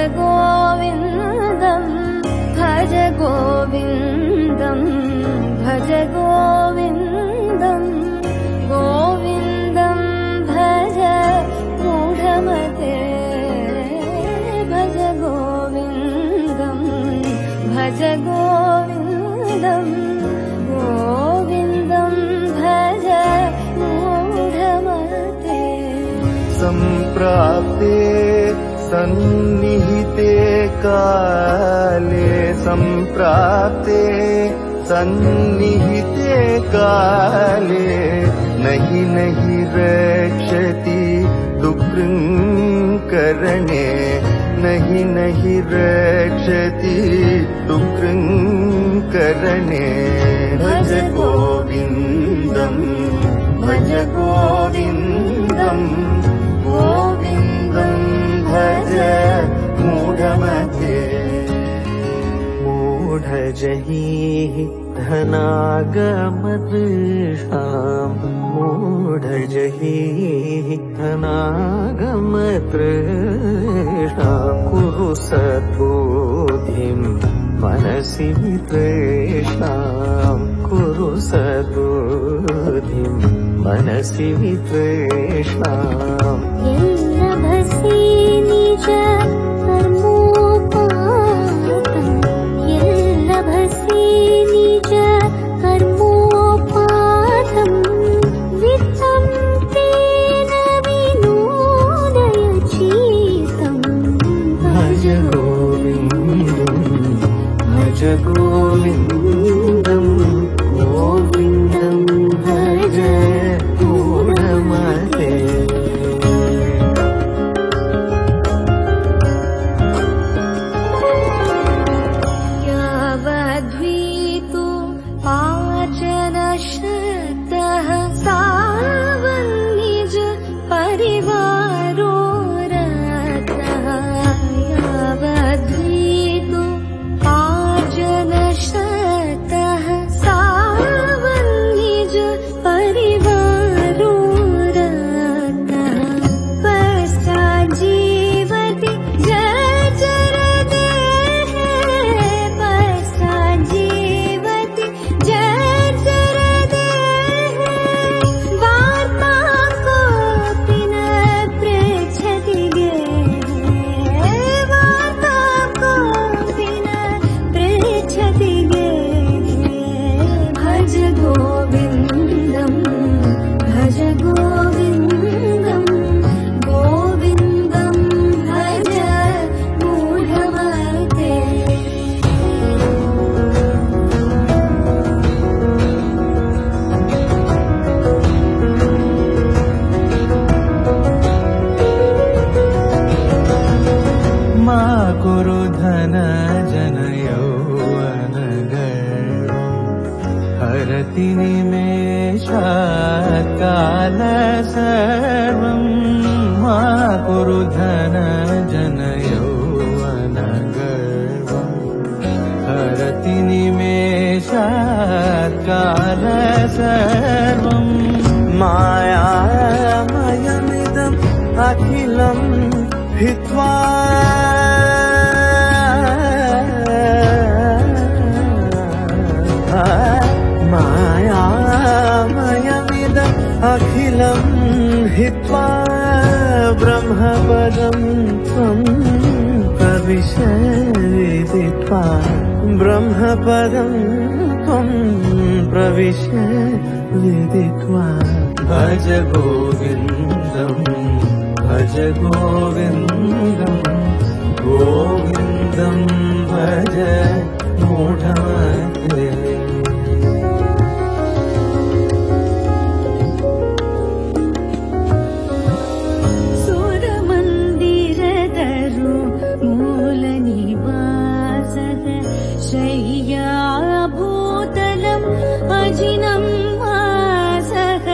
गोविन्दं भज गोविन्दं भज गोविन्दं गोविन्दं भज मूढमते भज गोविन्दं भज गोविन्दं गोविन्दं भज मूढमते सम्प्राप्ते सन्निहिते काले सम्प्राप्ते सन्निहिते काले नहि नहि रक्षति दुःकृङ्करणे नहि नहि रक्षति दुःकृङ्करणे भज गोविन्दं भज गोविन्दं गोविन्दं भज मूढमते मूढजहि धनागमतृषां मूढजहि धनागमतृषां कुरु सद्बुद्धिं मनसि वितृष्णां कुरु सद्बुद्धिं मनसि वितृष्णाम् यल्लभसि निज कर्मोपातं यल्लभसि निज कर्मोपातं वित्तं तेन विनोदयचित्तं भज गोविन्दं भज गोविन्दं गोविन्दं भज मूढमते यावद्वीतु पाचनश्रद्धः सावन्निज परिवारो रतः यावद्वीतु पाचनश्रद्धः सावन्निज परिवारो रतः पश्चाज्जीवति जर्जरदेः पश्चाज्जीवति जर्जरदेः वार्तां कोऽपि न पृच्छति गेः वार्तां कोऽपि न पृच्छति गेः भज गोविन्दं भज गोविन्दं गोविन्दं भज मूढमते मा कुरु धन जन यौवनगर्वं हरति निमेषात् काल सर्वं मा कुरु धन जन यौवनगर्वं हरति निमेषात् काल सर्वं मायामयमिदम् अखिलं हित्वा मायामयमिदम् अखिलं हित्वा ब्रह्मपदं त्वं प्रविश विदित्वा ब्रह्मपदं त्वं प्रविश विदित्वा भज गोविन्दं भज गोविन्दं गोविन्दं भज मूढमते सुरमन्दिरदरु मूलनिवासः शय्याभूतलम् अजिनं वासः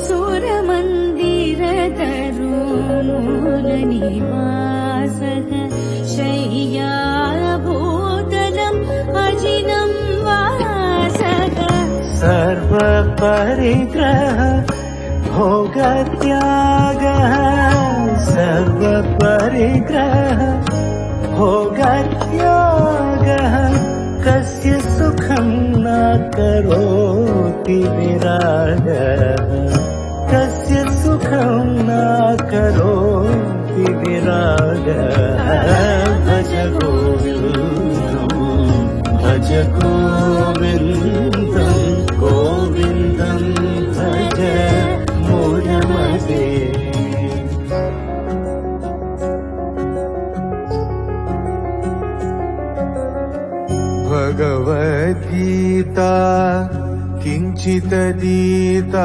सुरमन्दिरदरु मूलनिवासः शय्याभूतलम् अजिनं वासः सर्वपरिग्रह भोगत्यागः सर्वपरिग्रह भोगत्यागः कस्य सुखं न करोति विरागः कस्य सुखं न करोति विरागः भज गोविन्दं भज गोविन्दं गोविन्दं भज मूढमते भगवद्गीता किञ्चिदधीता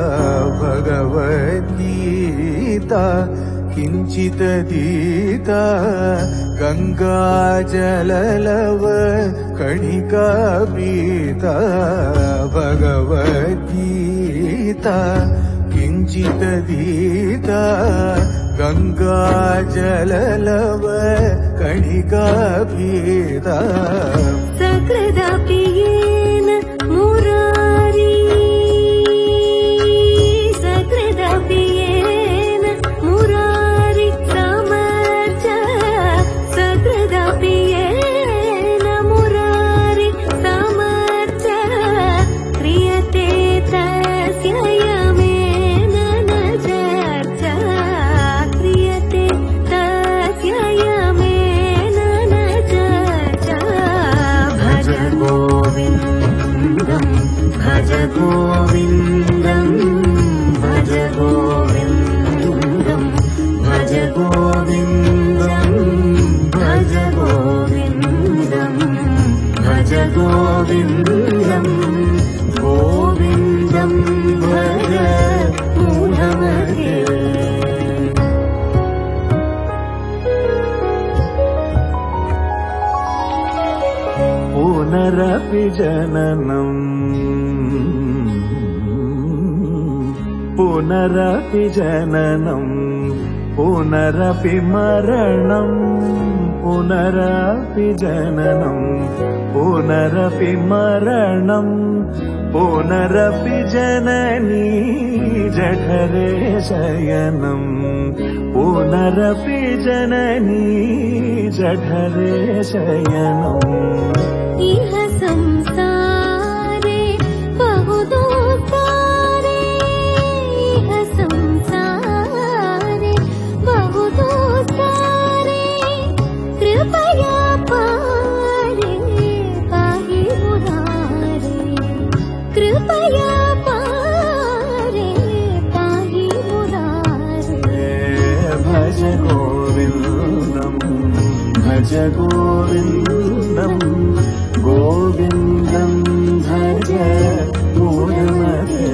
भगवद्गीता किञ्चिदधीता गङ्गाजललव कणिका पीता भगवद्गीता किञ्चिदधीता गङ्गाजललव कणिका पीता सकृदपि येन मुरारी सकृदपि येन मुरारी समर्थ सकृदपि येन मुरारी समर्थ क्रियते तस्य यमेन न चर्चा क्रियते तस्य यमेन न चर्चा भज गोविन्दं भज गोविन्दं भज गोविन्दं भज गोविन्दं भज गोविन्दं भज गोविन्दं गोविन्दं भज मूढमते पुनरपि जननम् पुनरपि जननम् पुनरपि मरणम् पुनरपि जननम् पुनरपि मरणम् पुनरपि जननी जठरे शयनम् पुनरपि जननी जठरे शयनम् इह संसारे बहुदुःखारे इह संसारे बहुदुःखारे कृपया पारे पाहि मुरारे कृपया पारे पाहि मुरारे भज गोविन्दं भज गोविन्दं गोविन्दं भज मूढमते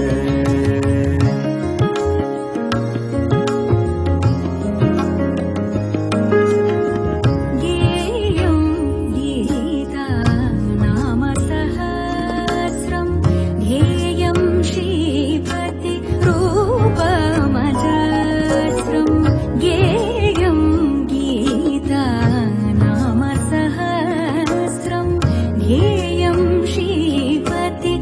गेयं गीता नाम सहस्रं ध्येयं श्रीपति रूपमजस्रं गेयं गीता नाम सहस्रं ध्येयं श्रीपति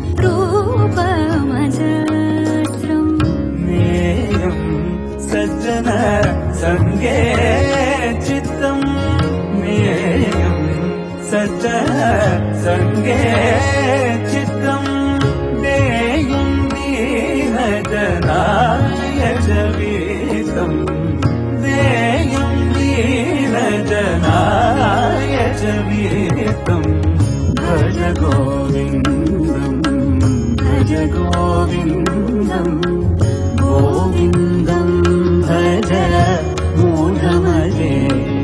रूपमजस्रं नेयं सज्जन सङ्गे चित्तं नेयं सज्जन सङ्गे चित्तं देयं दीनजनाय च वीतं देयं दीनजनाय च वीतं भज गोविन्दं भज गोविन्दं गोविन्दं भज मूढमते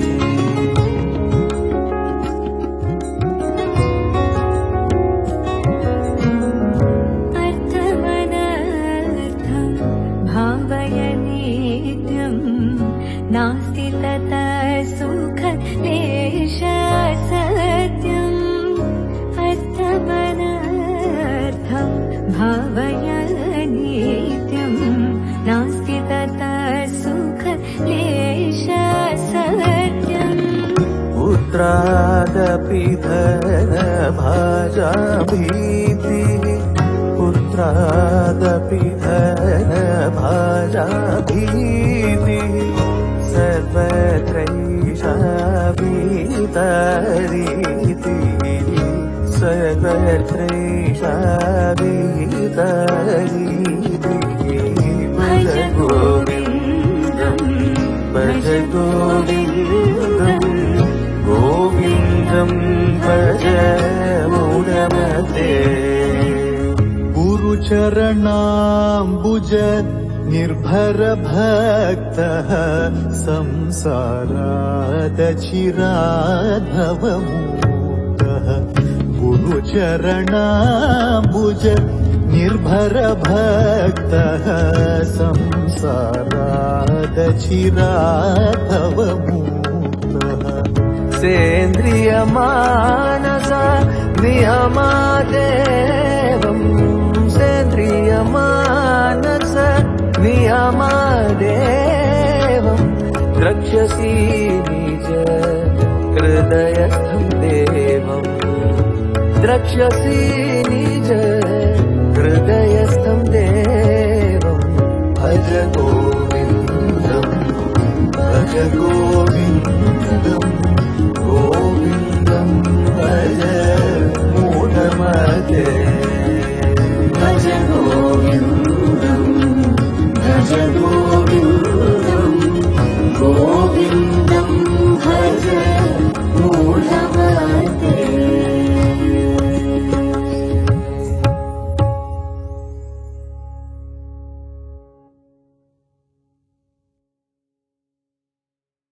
अर्थमनर्थं भावय नित्यं नास्ति ततः सुख लेश सत्यम् अर्थमनर्थं भावय नित्यं नास्ति ततः सुख लेश सत्यम् पुत्रादपि धनभाजा भीतिः पुत्रादपि धनभाजा भीतिः सर्वत्रैषा भीतिः भज गोविन्दम् भज गोविन्दम् गोविन्दम् भज मूढमते गुरुचरणाम्बुज निर्भर भक्तः संसारादचिराद्भवमुक्तः गुरुचरणाम्बुज निर्भर भक्तः संसारादचिराद्भवमुक्तः सेन्द्रियमानस नियमादेवम् सेन्द्रियमानस नियमादेवम् द्रक्ष्यसि निज हृदयस्थं देवम् द्रक्ष्यसि निज हृदयस्थं देवम् भज गोविन्दम् भज गोविन्दम्